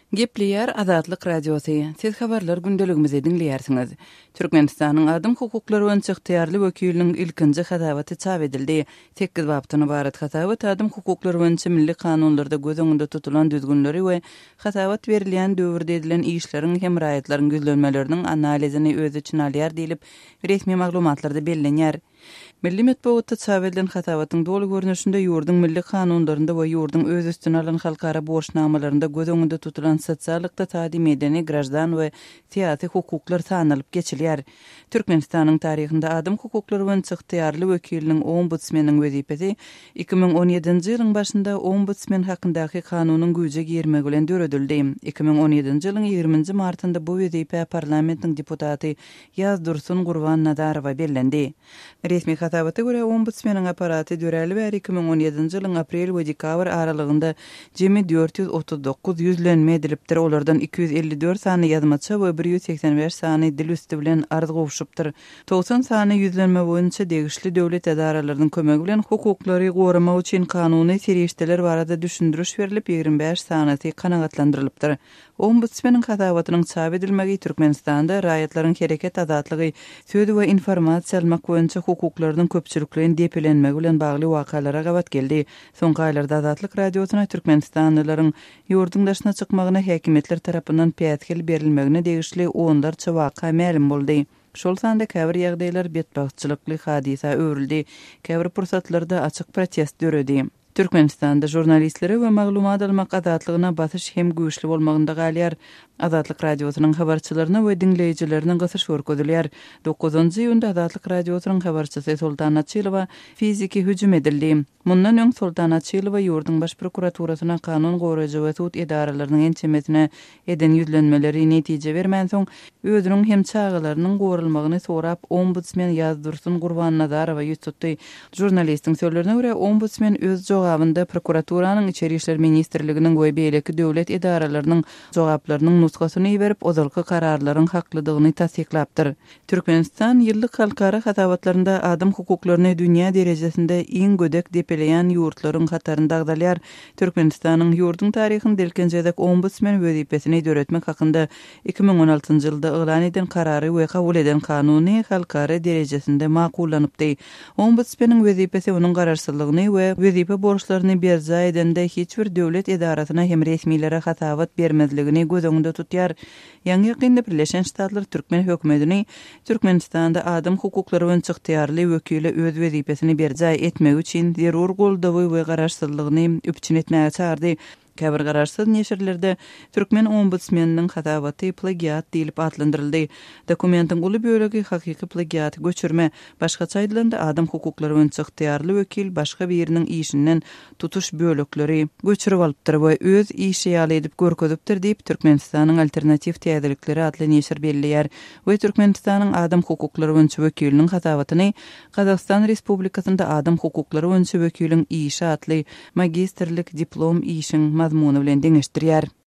Gepliýär Azatlyk Radiosu. Siz habarlar gündeligimizi dinleýärsiňiz. Türkmenistanyň adam hukuklary we ýygytyarly wekiliniň ilkinji hadawaty çap edildi. 8 babtyny barat hadawat adam hukuklary we milli kanunlarda göz öňünde tutulan düzgünleri we hadawat berilýän döwürde edilen işleriň hem raýatlaryň gözlenmeleriniň analizini öz içine alýar diýilip resmi maglumatlarda bellenýär. Milli metbuatda çap edilen hadawatyň dolu görnüşinde ýurdun milli kanunlarynda we ýurdun öz üstüne alan halkara borçnamalarynda göz öňünde tutulan sosialykda täze medeni grajdan we siýasy hukuklar sanalyp geçilýär. Türkmenistanyň taryhynda adam hukuklary we ýygytyarly wekiliniň ombudsmeniň wezipesi 2017-nji ýylyň başynda ombudsmen hakyndaky kanunyň güýje girmegi bilen döredildi. 2017-nji ýylyň 20-nji martynda bu wezipe parlamentiniň deputaty Ýazdursun Gurban Nadarowa bellendi. Resmi hatawata göre ombudsmeniň aparaty döreli we 2017-nji ýylyň aprel we dekabr aralygynda jemi 439 ýüzlenme edilipdir. Olardan 254 sany ýazmaça we 185 sany dil üstü bilen arz gowşupdyr. 90 sany ýüzlenme boýunça degişli döwlet edaralarynyň kömegi bilen hukuklary goramak üçin kanuny serişdeler barada düşündiriş berilip 25 sanaty kanagatlandyrylypdyr. Ombudsmeniň hadawatynyň çap edilmegi Türkmenistanda raýatlaryň hereket azatlygy, söz we informasiýa almak boýunça hukuklarynyň köpçülikligiň depelenmegi bilen bagly wakalara gawat geldi. Soňky aýlarda Azatlyk Radiosyna Türkmenistanlylaryň ýurdun daşyna çykmagyna häkimetler tarapyndan pätkil berilmegine degişli onlarça waka ma'lum boldy. Şol sanda käbir ýagdaýlar betbagtçylykly hadisa öwrüldi. Käbir pursatlarda açyk protest döredi. Türkmenistanda jurnalistlere we maglumat almak azatlygyna basyş hem güýçli bolmagynda galýar. Azatlyk Radiosynyň habarçylaryna we dinleýijilerine gysyş görkezilýär. 9-njy ýylda Azatlyk Radiosynyň habarçysy Sultan Açylowa fiziki hüjüm edildi. Mundan öň Sultan Açylowa ýurdun baş prokuraturasyna kanun goraýjy we sud edaralarynyň ençemesine eden ýüzlenmeleri netije bermän soň özüniň hem çağalarynyň gorulmagyny sorap ombudsmen Ýazdursun Gurban Nadarowa ýetdi. Jurnalistiň sözlerine görä ombudsmen öz jogabynda prokuraturynyň içeri işler ministrliginiň we beýleki döwlet edaralarynyň jogaplarynyň nuskasyny berip ozalky kararlaryň haklydygyny tasdiklapdyr. Türkmenistan ýyllyk halkara hadawatlarynda adam hukuklaryny dünýä derejesinde iň gödek depeleýän ýurtlaryň katarynda agdalýar. Türkmenistanyň ýurdun taryhyny delkenjedek ombudsmen wezipesini döretmek hakynda 2016-njy ýylda elan edilen karary we kabul eden kanuny halkara derejesinde makullanypdy. Ombudsmeniň wezipesi onuň gararsızlygyny we wezipe borçlaryny berza edende hiç bir döwlet edarasyna hem resmiýlere hatawat bermezligini göz öňünde tutýar. Ýa-ni ýakynda Birleşen Ştatlar Türkmen hökümetini Türkmenistanda adam hukuklary we ýygytyarly wekili öz wezipesini berza etmek üçin zerur goldawy we gararsızlygyny üpçün etmäge çağırdy. Käbir gararsız neşirlerde Türkmen ombudsmeniniň hadawaty plagiat diýilip adlandyryldy. Dokumentiň uly bölegi hakyky plagiat göçürme, başgaça aýdylanda adam hukuklary we ýygytyarly wekil başga biriniň işinden tutuş bölekleri göçürip alypdyr we öz işi ýaly edip görkezipdir diýip Türkmenistanyň alternativ täzelikleri adly neşir belleýär we Türkmenistanyň adam hukuklary we wekiliniň hadawatyny Gazakystan Respublikasynda adam hukuklary we wekiliniň işi adly magistrlik diplom işiň mazmuny bilen deňeşdirýär.